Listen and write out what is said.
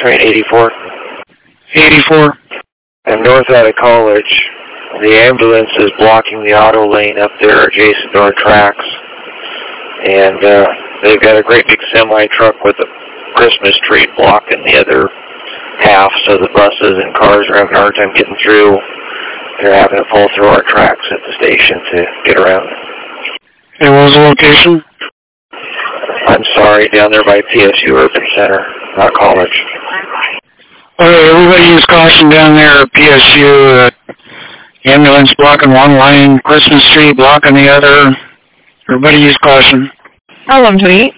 train 84? 84. I'm north out of College. The ambulance is blocking the auto lane up there adjacent to our tracks. And they've got a great big semi-truck with a Christmas tree blocking the other half, so the buses and cars are having a hard time getting through. They're having to pull through our tracks at the station to get around. And what was the location? I'm sorry, down there by PSU Urban Center, not College. Okay, everybody use caution down there at PSU. Ambulance blocking one lane, Christmas tree blocking the other. Everybody use caution. How long, 28?